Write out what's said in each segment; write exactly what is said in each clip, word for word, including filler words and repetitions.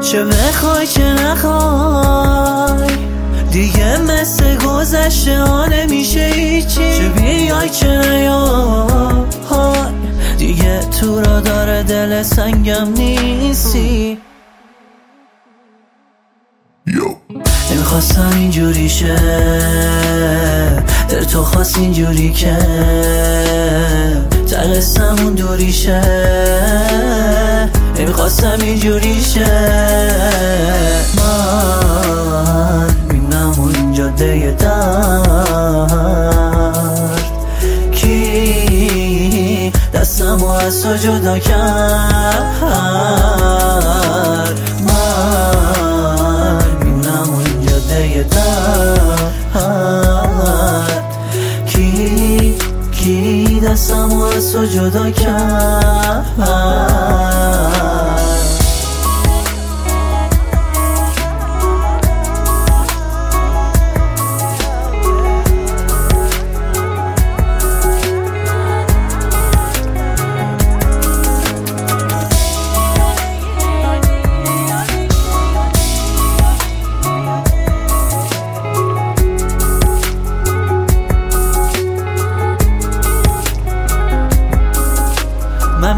چه بخوای چه نخوای دیگه مثل گذشته ها نمیشه هیچی. چه بیای چه نیای دیگه تو را داره دل سنگم نیستی. نمیخواستم اینجوری شه دل تو خواست اینجوری که تقصم اون دوری شه. نمیخواستم اینجوری شه من میمونم اون جاده درد. کی دستمو از تو جدا کرد من میمونم اون جاده درد. کی کی دستمو از تو جدا کرد. من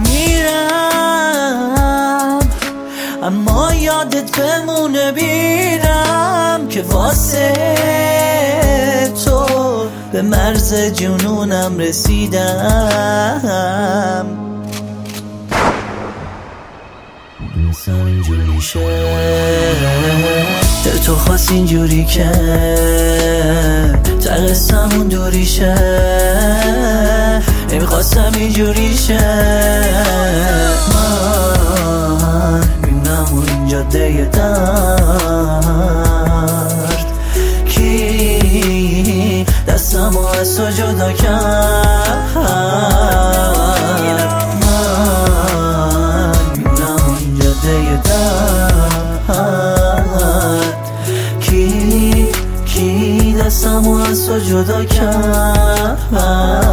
میرم اما یادت بمونه بیرم که واسه تو به مرز جنونم رسیدم. مثل اینجوری شه دل تو خواست اینجوری که تقصم اون دوری شه. نمیخواستم اینجوری شه من میمونم اون جاده درد. کی دستمو از تو جدا کرد من میمونم اون جاده درد. کی کی دستمو از تو جدا کرد.